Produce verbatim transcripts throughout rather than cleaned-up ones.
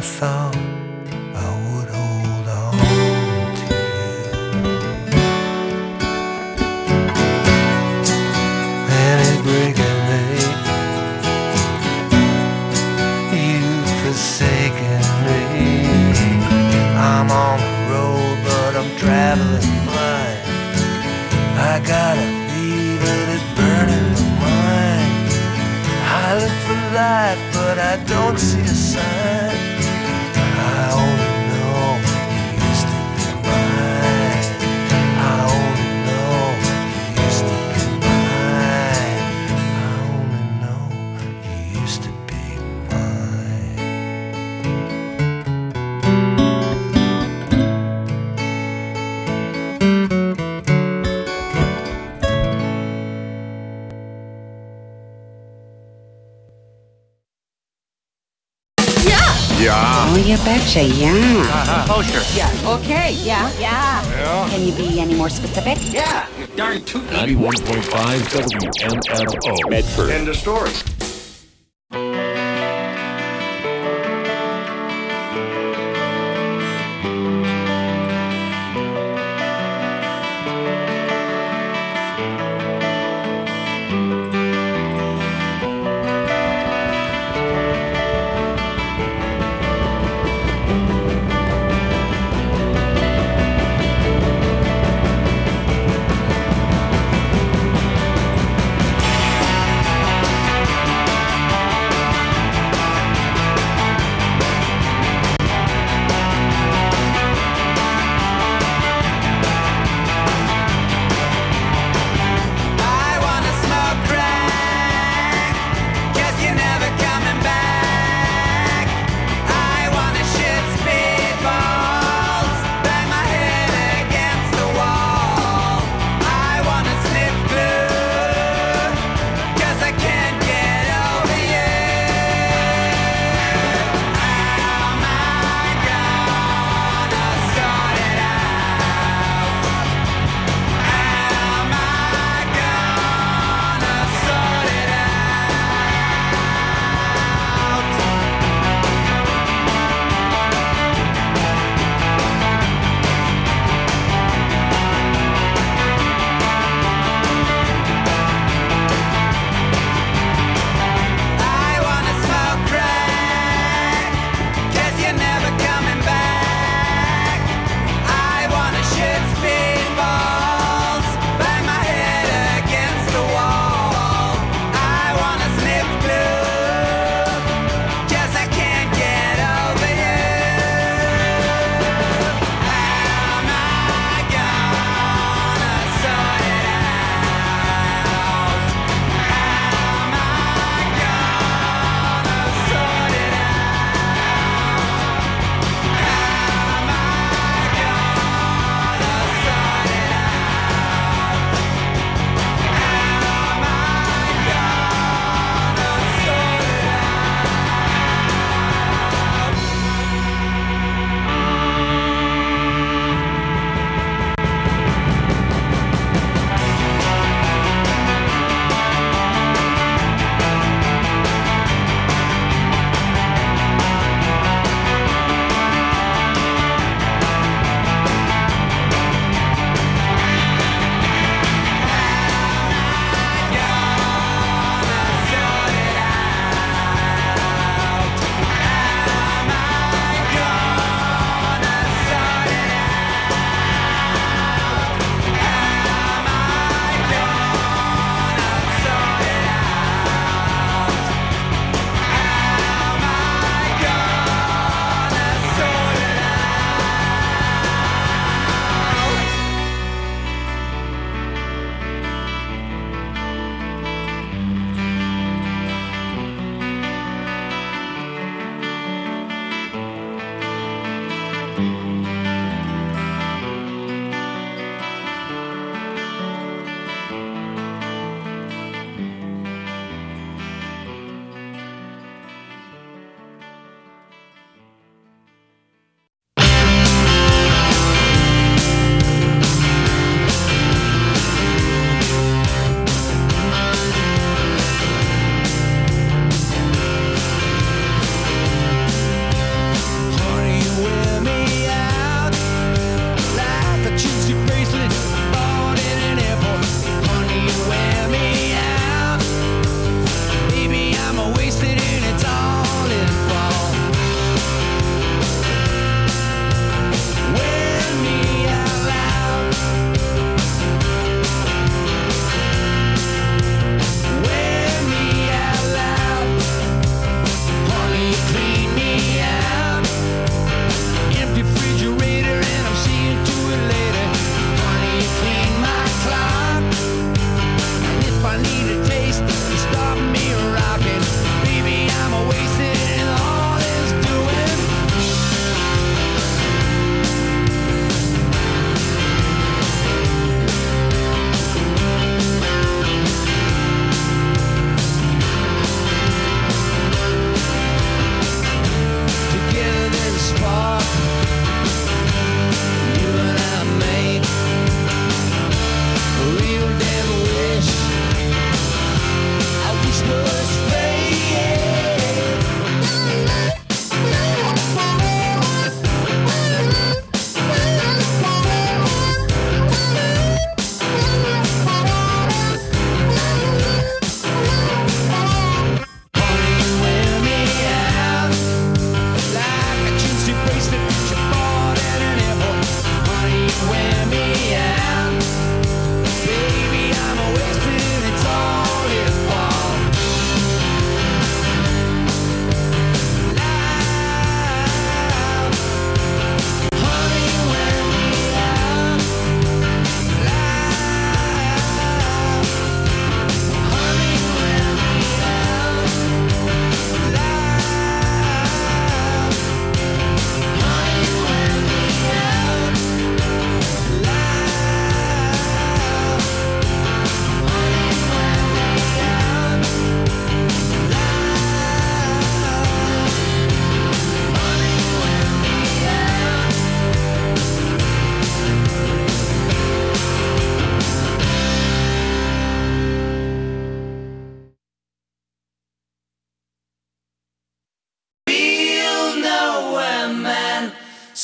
thought I would hold on to you. And it's breaking me. You've forsaken me. I'm on the road, but I'm traveling blind. I got a fever that's burning my mind. I look for life, but I don't see a sign. I only know you used to be mine. I only know you used to be mine. I only know you used to be mine. Yeah. Oh, you betcha, yeah. Uh-huh. Oh, sure. Yeah. Okay, yeah. Yeah. Yeah. Can you be any more specific? Yeah. You're darn tootin'. ninety-one point five W M F O. Medford. End of story.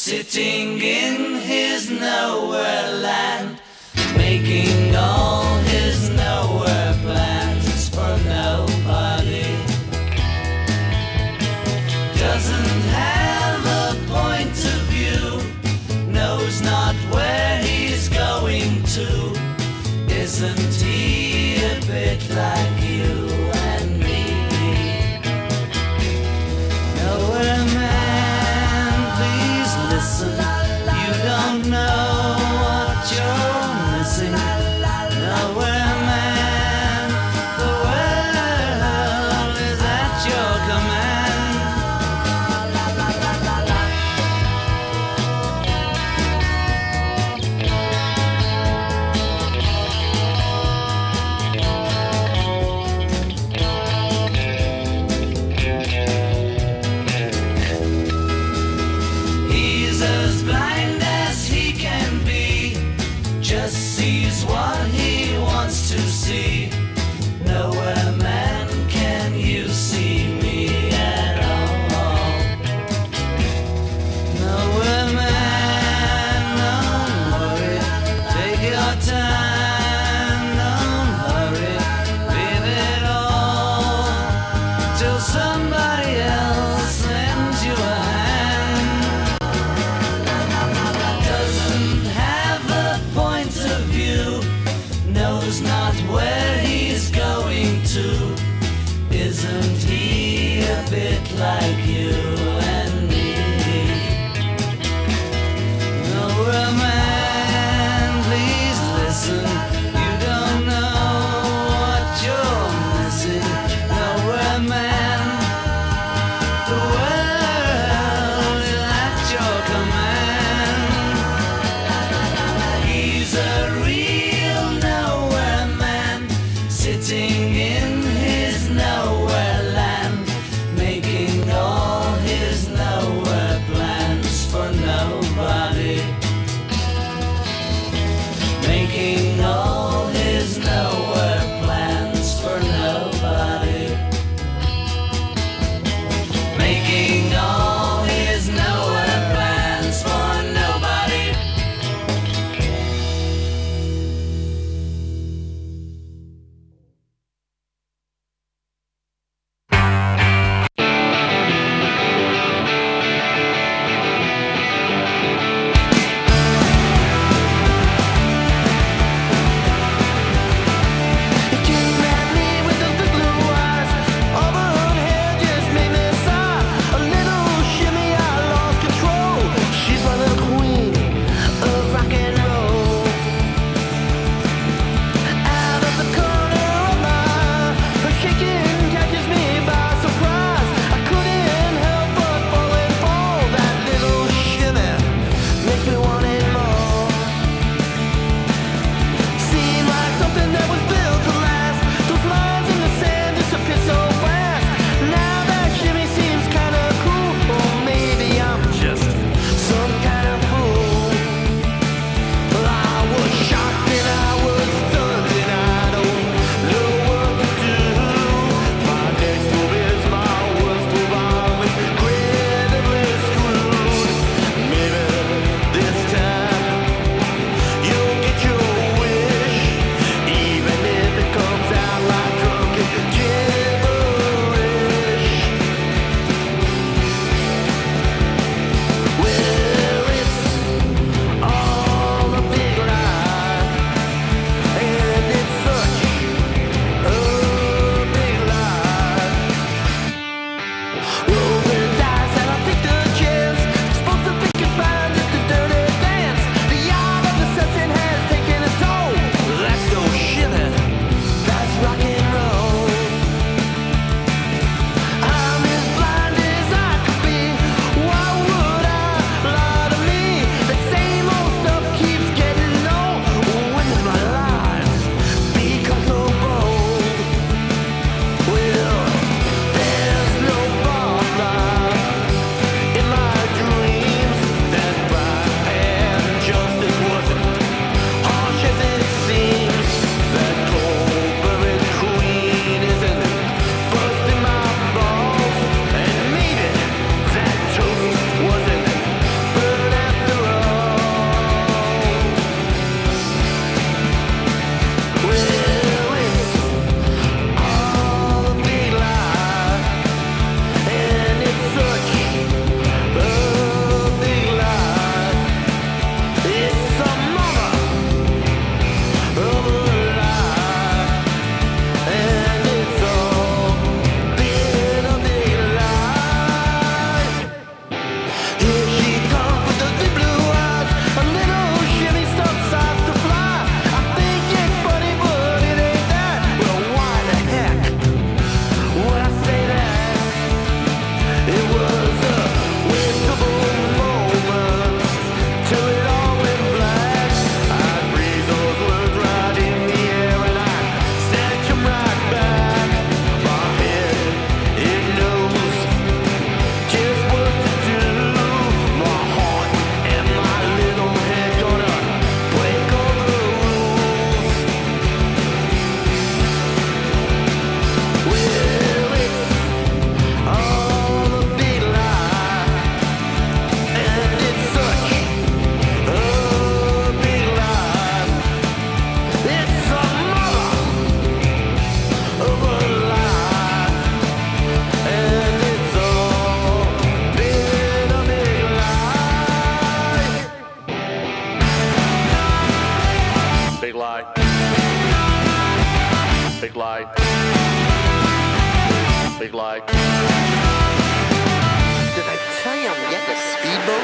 sitting in his nowhere land, making all his nowhere plans for nobody. Doesn't have a point of view, knows not where he's going to. Isn't he a bit like you and me? Nowhere man, please listen. You don't know what you're missing. Nowhere man, the world is at your command. He's as blind as he can be, just sees what he wants to see. Nowhere man, can you see me at all? Nowhere man, don't worry, take your time, don't hurry, leave it all till somebody else lends you a hand. Doesn't have a point of view, knows not where he's going to. Isn't he a bit like you and me? Nowhere man, please listen. You don't know what you're missing. Nowhere man, the world is at your command. He's a real nowhere man, sitting in his nowhere land, making all Bye. Did I tell you I'm getting a speedboat?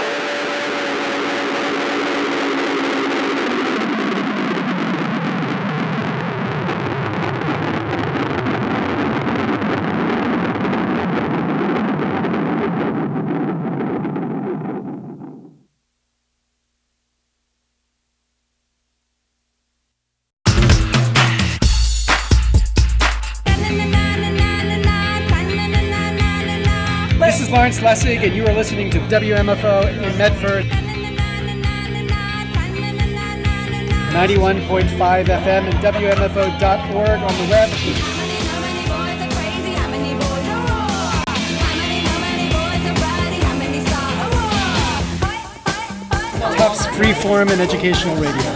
This is Lawrence Lessig, and you are listening to W M F O in Medford. ninety-one point five F M and W M F O dot org on the web. Tufts Freeform and Educational Radio.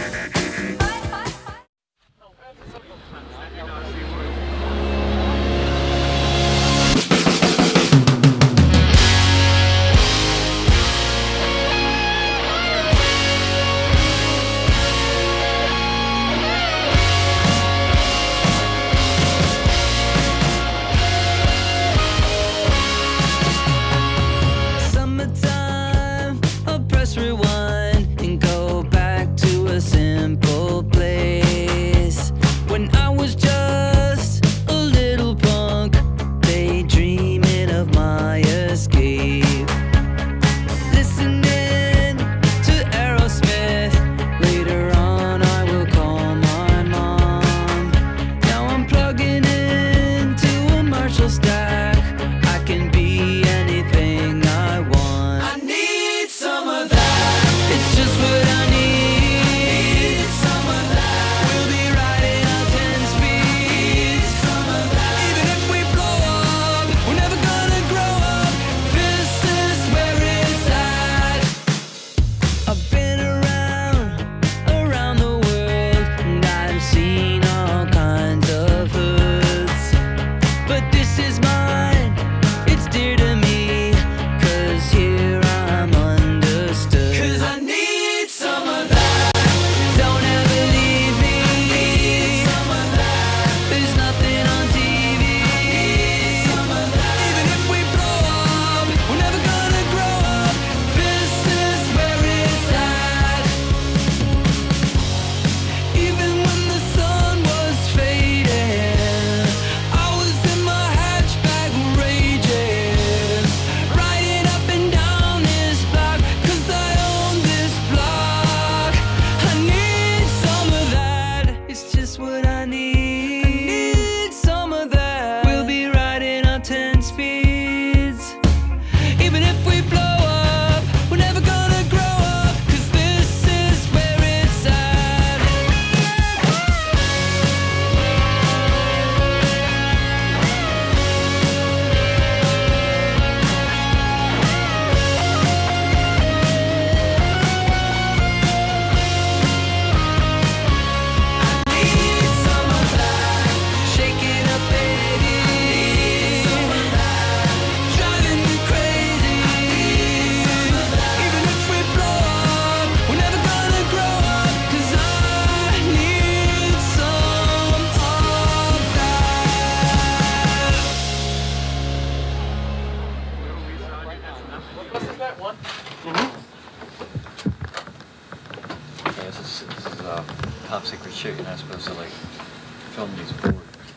top secret shit. You're not supposed to like film these boards.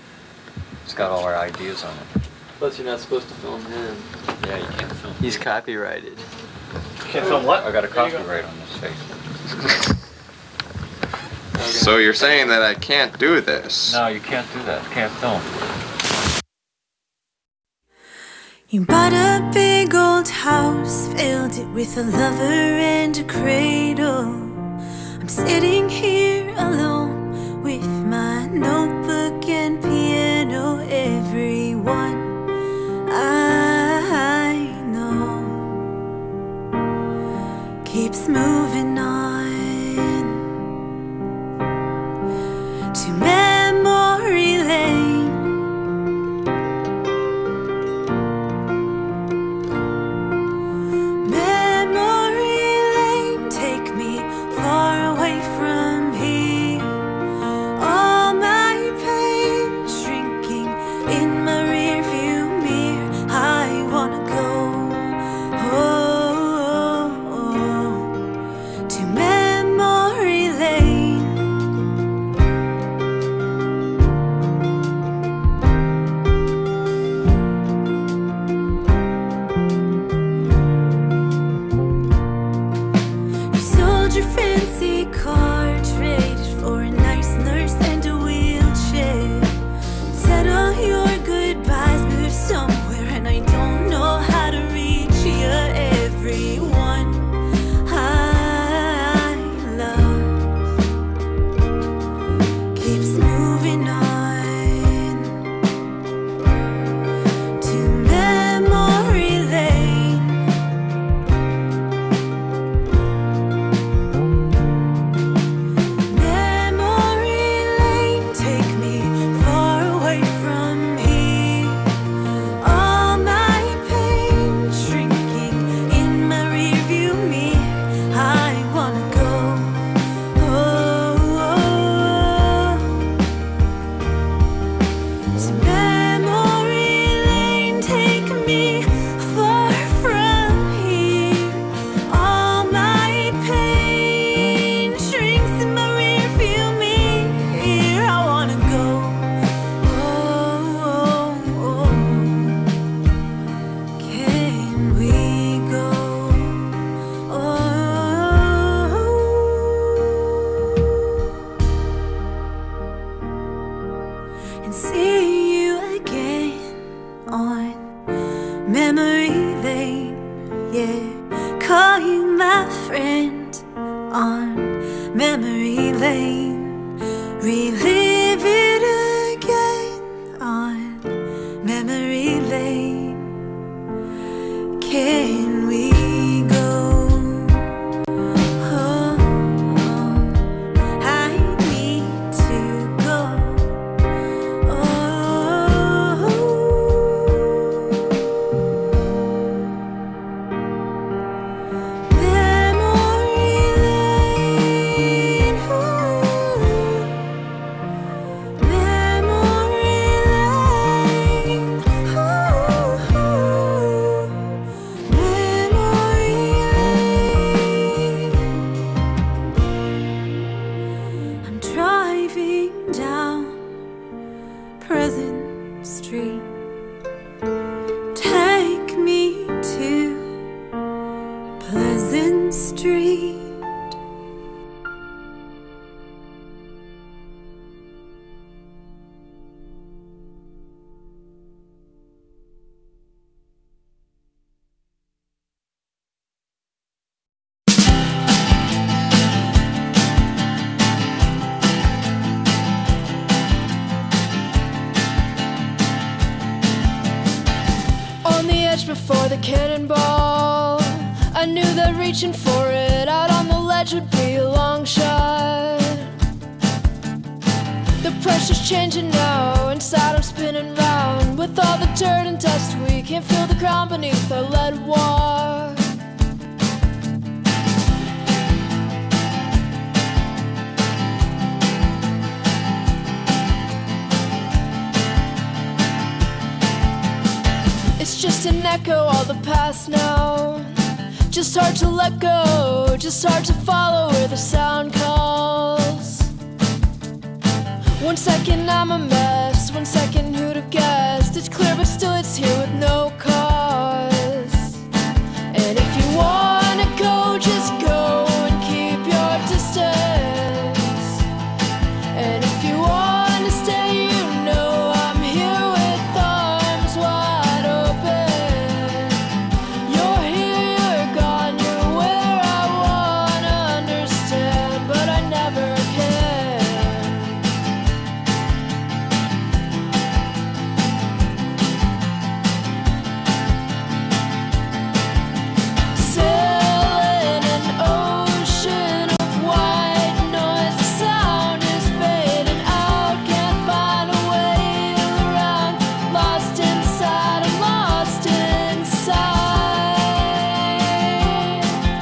It's got all our ideas on it. Plus you're not supposed to film him. Yeah, you can't film. He's copyrighted. You can't film what? I got a copyright on this face. So you're saying that I can't do this? No, you can't do that. You can't film. You bought a big old house, filled it with a lover and a cradle. I'm sitting here alone with my notebook and piano. Everyone I know keeps moving on to memory lane. In my rearview mirror. memory lane, yeah. Call you my friend on memory lane. Relive it again on memory lane. Can we go? Oh, oh, I need to go. Oh, memory lane, ooh. Memory lane, ooh, memory lane. I'm driving down Pleasant Street. Take me to Pleasant Street. On the edge before the cannonball, I knew that reaching for it out on the ledge would be a long shot. The pressure's changing now, inside I'm spinning round. With all the dirt and dust, we can't feel the ground beneath our lead walk. It's just an echo, all the past now. Just hard to let go, just hard to follow where the sound calls. One second I'm a mess, one second who'd have guessed? It's clear but still it's here with no cause. And if you wanna go, just go and keep your distance. And if you wanna stay, you know I'm here with arms wide open. You're here, you're gone, you're where I wanna understand, but I never can. Sailing an ocean of white noise, the sound is fading out, can't find a way around. Lost inside, I'm lost inside.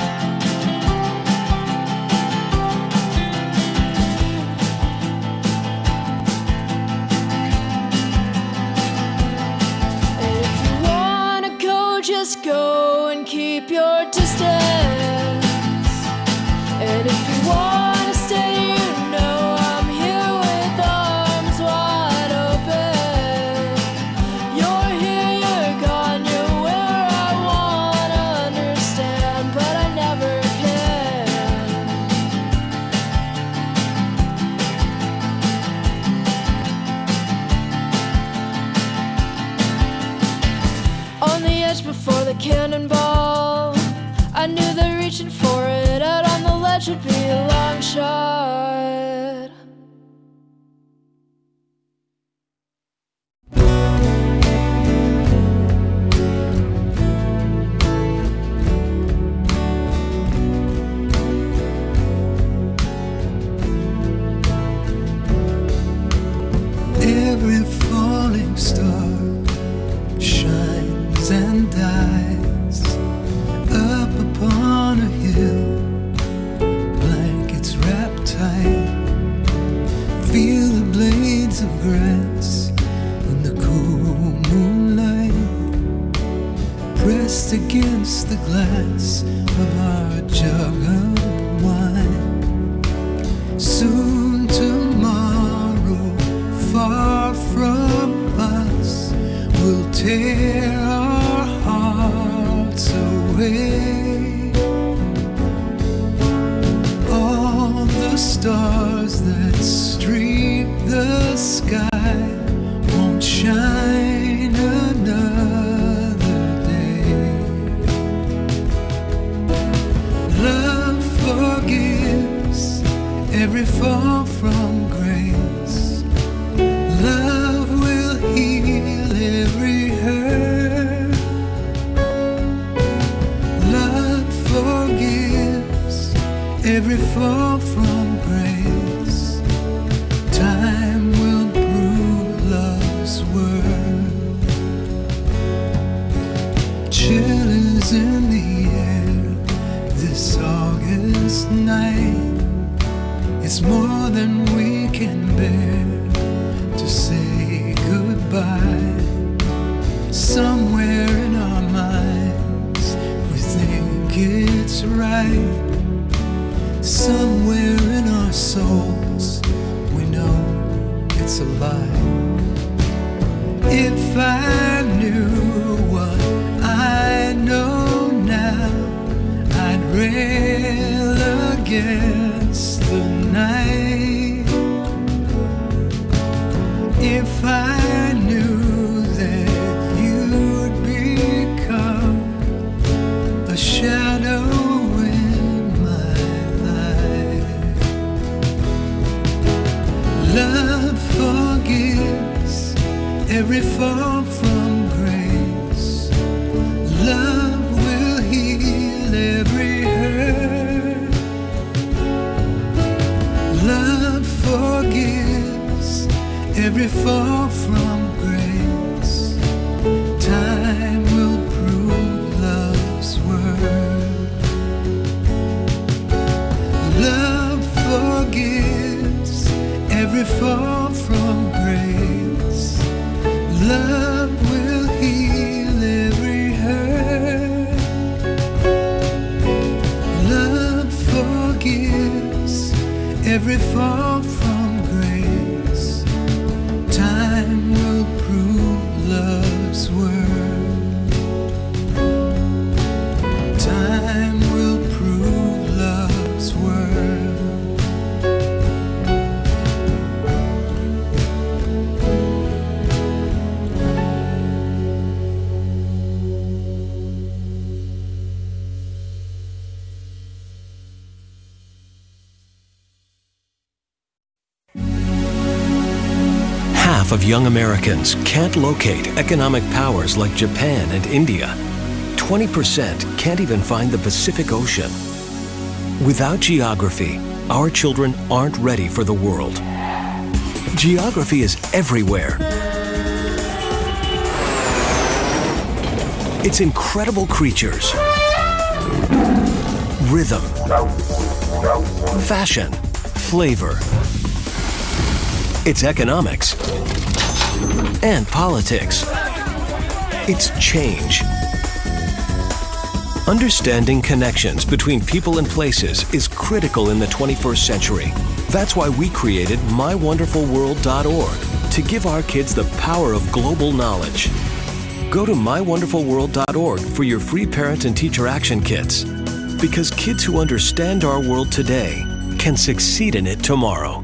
And if you wanna go, just go and keep your distance. And if you wanna stay, you know I'm here with arms wide open. You're here, you're gone, you're where I wanna understand, but I never can. On the edge before the cannonball, I knew that reaching for it out on the ledge would be a long shot. Every falling star shines and dies up upon a hill, blankets wrapped tight. Feel the blades of grass in the cool moonlight, pressed against the glass of our jug of wine. Soon tomorrow, far from us, will tear our hearts away. All the stars that streak the sky won't shine another fall from grace. Love will heal every hurt. Love forgives every fall from grace. Time will prove love's worth. Chill is in the air this August night. It's more than we can bear to say goodbye. Somewhere in our minds we think it's right. Somewhere in our souls we know it's a lie. If I knew what I know now, I'd rail against the night. If I knew that you'd become a shadow in my life. Love forgives every fall from grace. Love will heal every hurt. Love forgives every fall from grace. Time will prove love's worth. Love forgives every fall from grace. Love will heal every hurt. Love forgives every fall from grace. Time will prove love's worth. Time will prove love's worth. Half of young Americans can't locate economic powers like Japan and India. twenty percent can't even find the Pacific Ocean. Without geography, our children aren't ready for the world. Geography is everywhere. It's incredible creatures, rhythm, fashion, flavor. It's economics and politics. It's change. Understanding connections between people and places is critical in the twenty-first century. That's why we created my wonderful world dot org to give our kids the power of global knowledge. Go to my wonderful world dot org for your free parent and teacher action kits. Because kids who understand our world today can succeed in it tomorrow.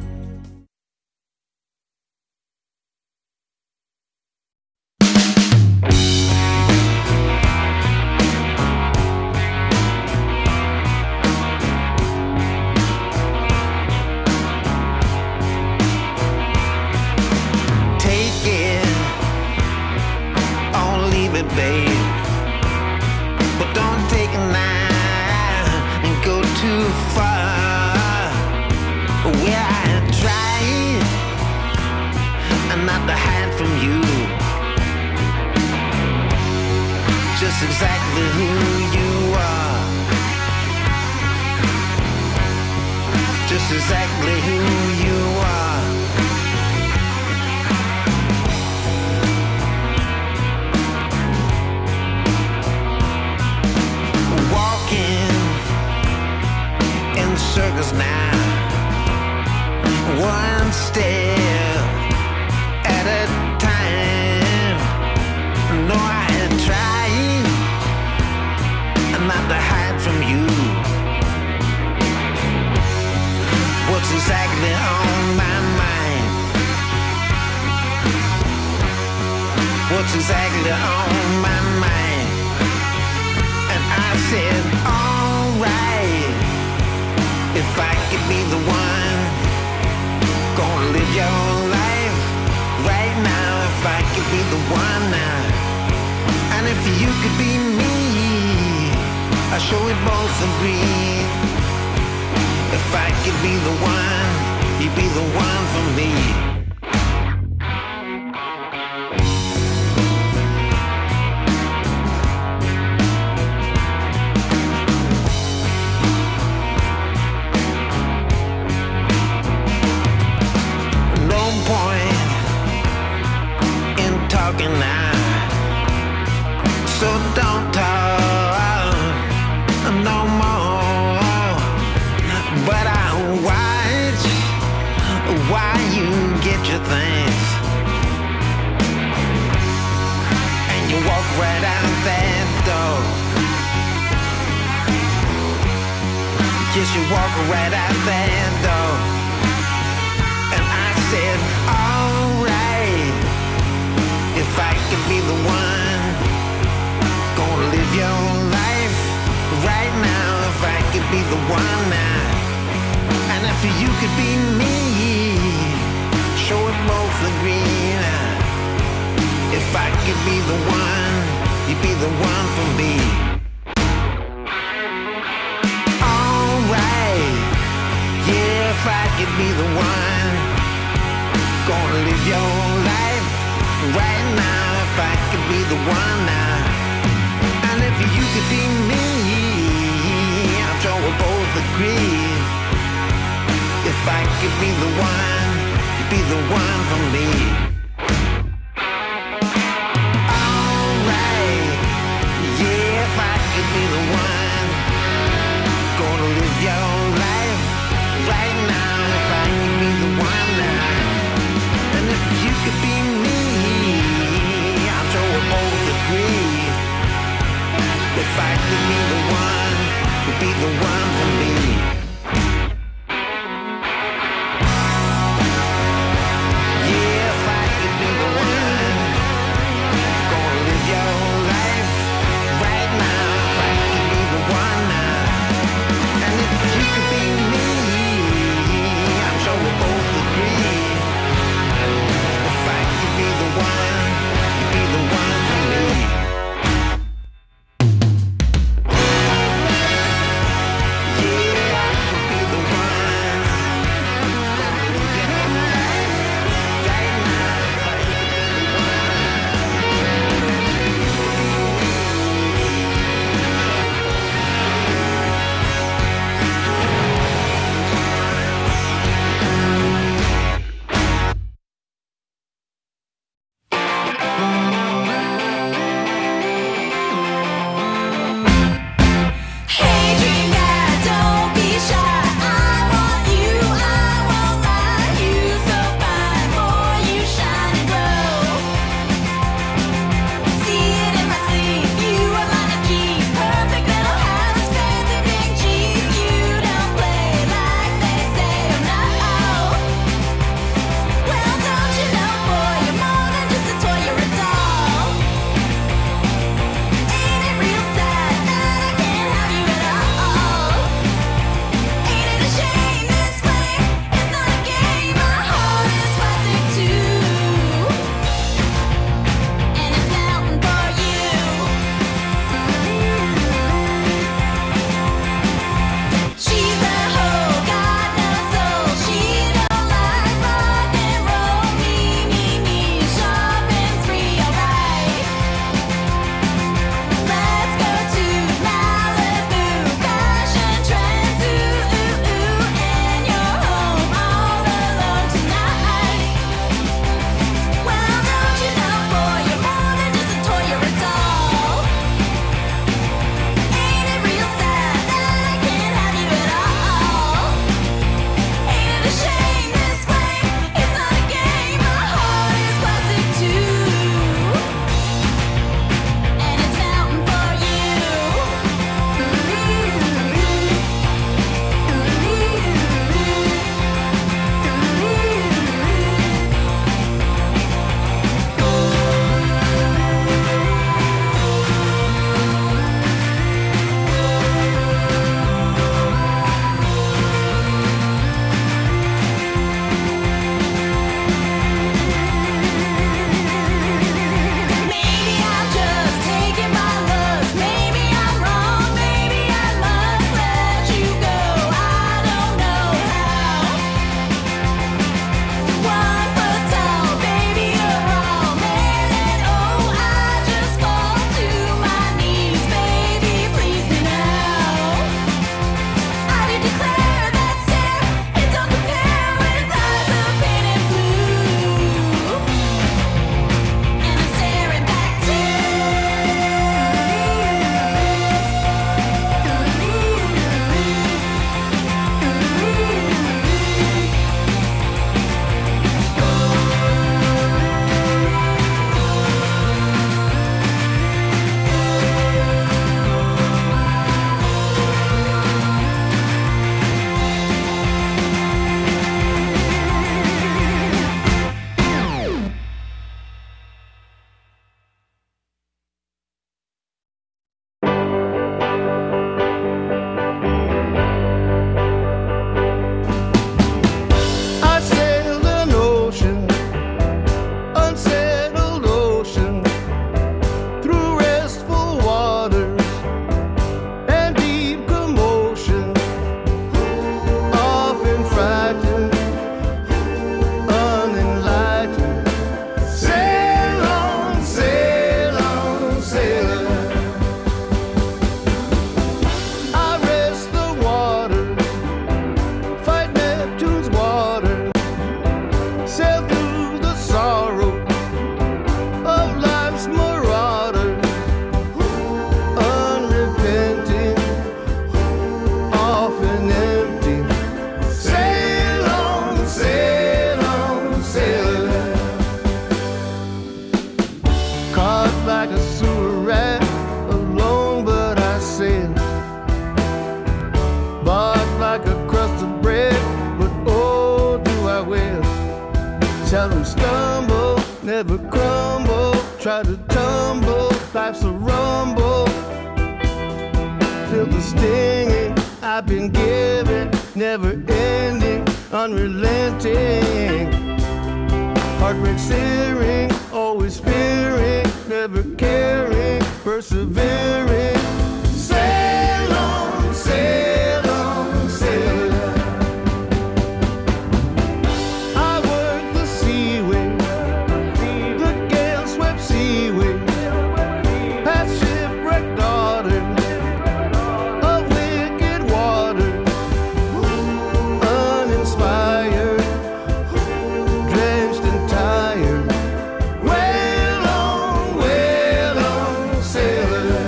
What's exactly on my mind? And I said, alright, if I could be the one you could be me, I'm sure we both agree. If I could be the one, you'd be the one for me. No point in talking now, so don't talk no more. But I watch why you get your things, and you walk right out that door. Yes, you walk right out that door. And I said, alright, if I could be the one, gonna live your life right now. If I could be the one now, and if you could be me, sure we both agree now. If I could be the one, you'd be the one for me. Alright, yeah, if I could be the one, gonna live your life right now. If I could be the one now, and if you could be me, I'm sure we both agree. If I could be the one, you'd be the one for me. Alright, yeah, if I could be the one, gonna live your life right now. If I could be the one now, and if you could be me, I'm sure we both agree. If I could be the one, you'd be the one for me. Yeah, if I seldom stumble, never crumble, try to tumble, life's a rumble. Feel the stinging I've been given, never ending, unrelenting. Heartbreak searing, always fearing, never caring, persevering. Sail on, sail on, sail on. I work the seaway, the gale swept seaway, past shipwrecked daughters of wicked water, uninspired, drenched and tired. Wail on, wail on, sailor.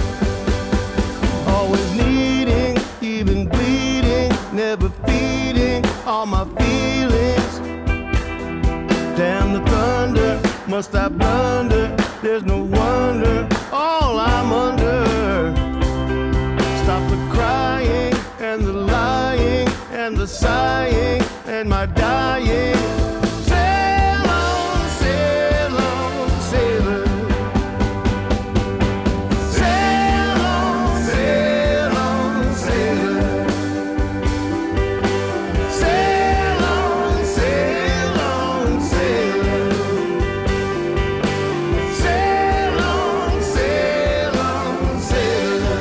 Always needing, even bleeding, never feeding all my feelings. Damn the thunder, must I blunder? There's no wonder, all I'm under. Stop the crying and the lying and the sighing and my dying. Sail on, sail on, sailor. Sail on, sail on, sailor. Sail on, sail on, sailor. Sail on, sail on, sailor.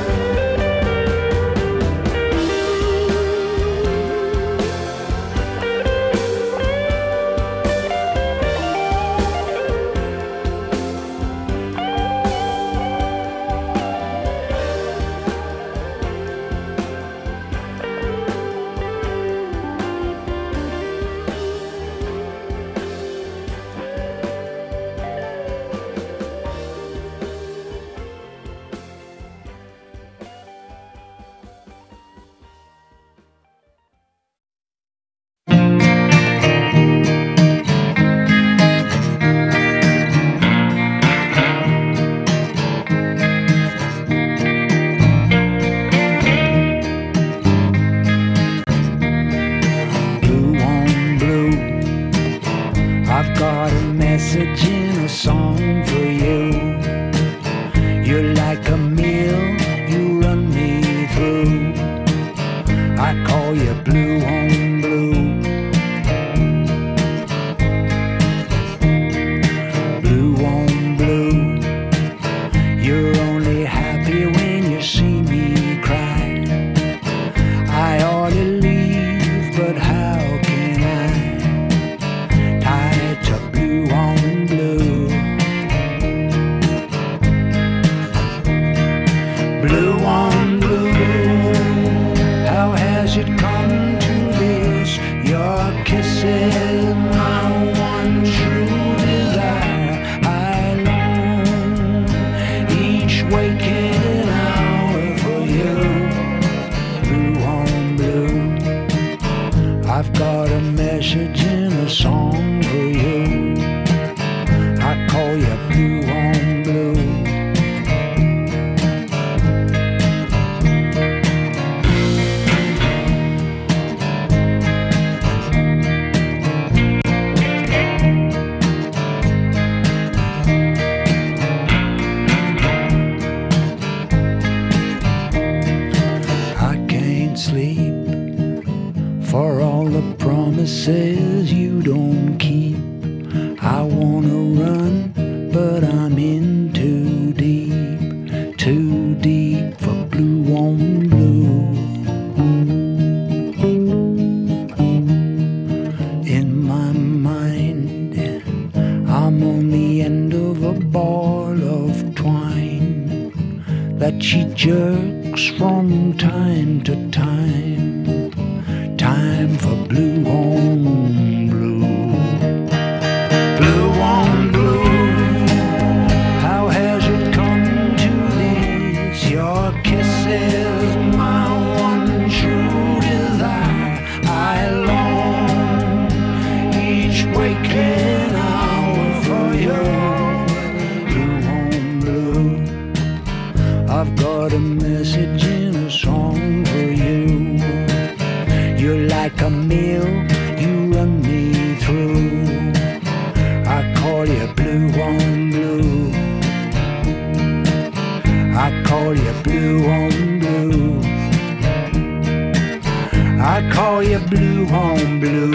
Blue on blue, I've got a message in a song for you. You're like a mill, you run me through. I call you blue on blue. Blue on blue, you're only happy when you see me cry. I ought to leave, but how can I? Tied to blue on blue. Blue on blue, how has it come to this? Your kisses, my one true desire. I long each waking hour for you. Blue on blue, I've got a message in a song for you. I call you blue on blue. I can't sleep for all the promises you don't keep. I wanna run, but I'm in too deep, too deep for blue on blue. In my mind, I'm on the end of a ball of twine that she jerks from time to time. Time for blue on blue. Blue on blue, how has it come to this? Your kisses, my one true desire. I long each waking hour for you. Blue on blue, I've got a message in a song for you. You're like a mill, you run me through. call you blue on blue. I call you blue on blue.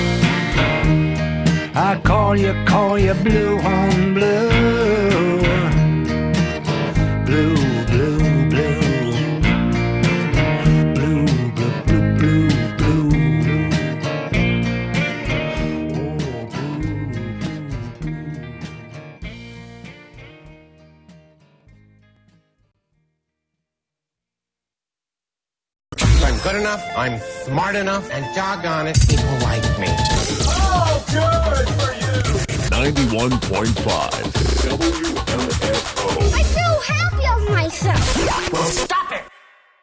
I call you, call you blue on blue. Blue, blue, blue. Blue, blue, blue, blue, blue, blue. Oh, blue, blue, blue. I'm good enough, I'm smart enough, and doggone it, people like me. Oh, good for you! ninety-one point five W M F O. I feel happy of myself. Well, stop it!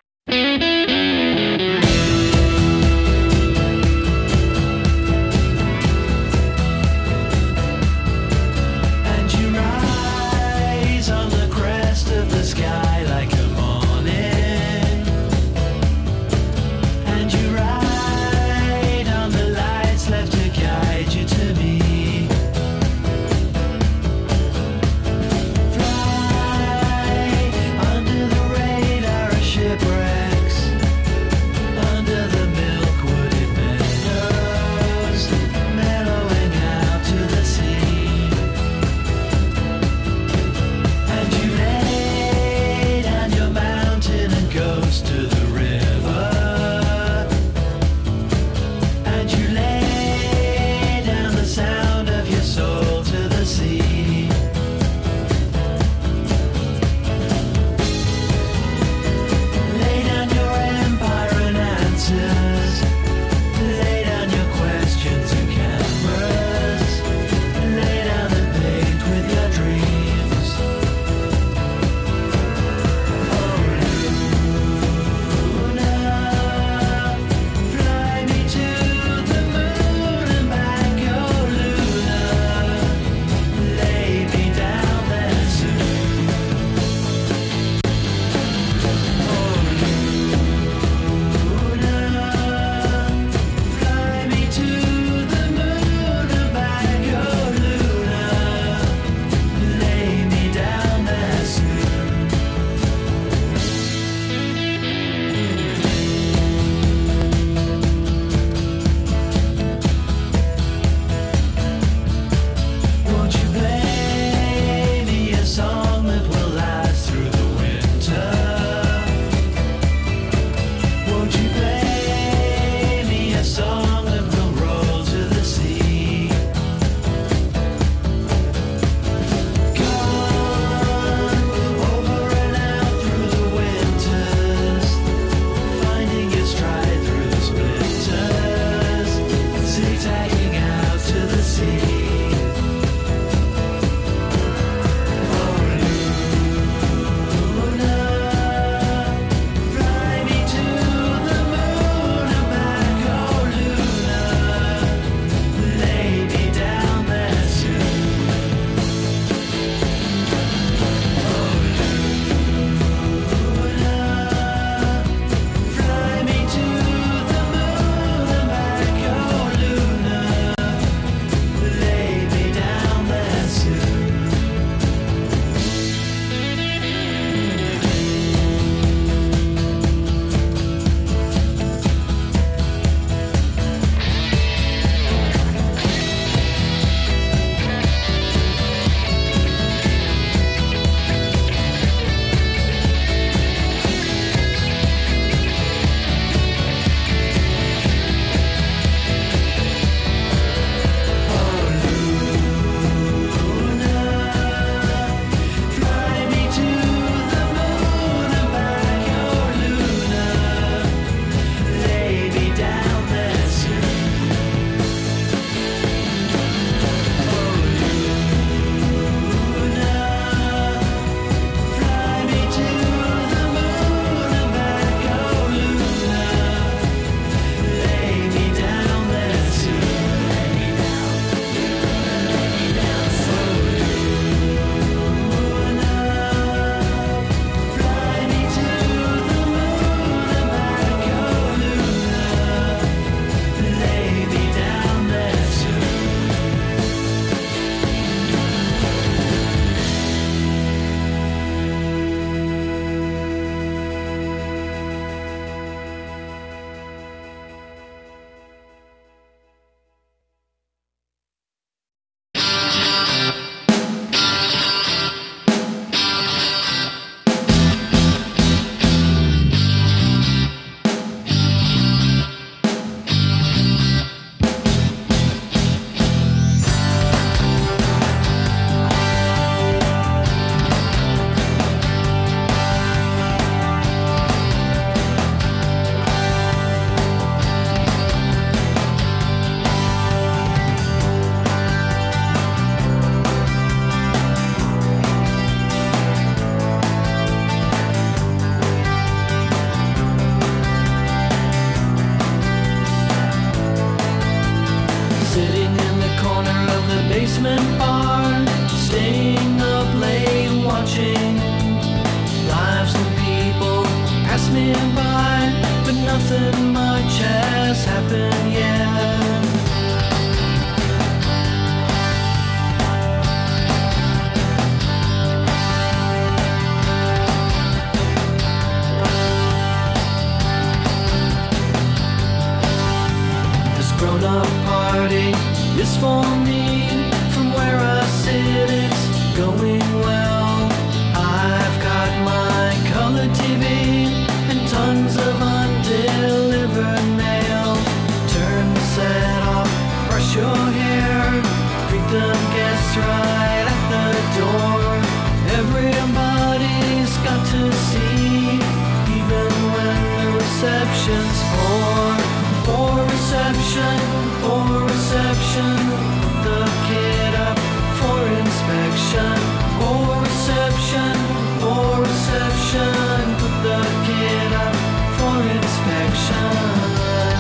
And you rise on the crest of the sky like a morning. And you ride on the lights left to guide you to me. Fly under the radar. basement bar, staying up late watching lives and people pass me by, but nothing much has happened yet. Grown-up party is for me. From where I sit, it's going well. I've got my color T V and tons of undelivered mail. Turn the set off, brush your hair, greet the guests right at the door. Everybody's got to see, even when the reception's poor. For reception, for reception, put the kid up for inspection. For reception, for reception, put the kid up for inspection.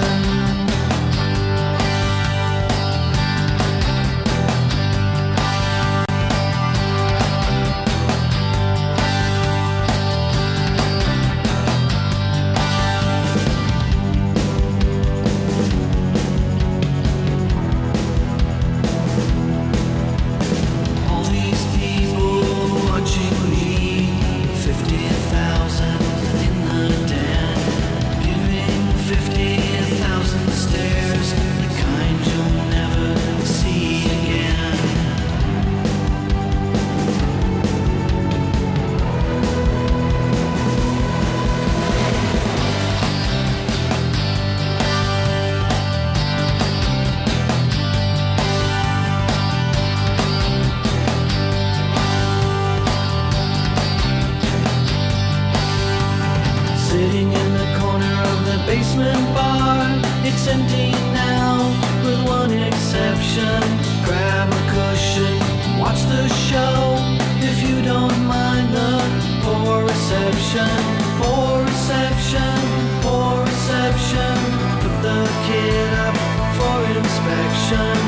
Sitting in the corner of the basement bar, it's empty now, with one exception. Grab a cushion, watch the show, if you don't mind the poor reception. Poor reception, poor reception, put the kid up for inspection.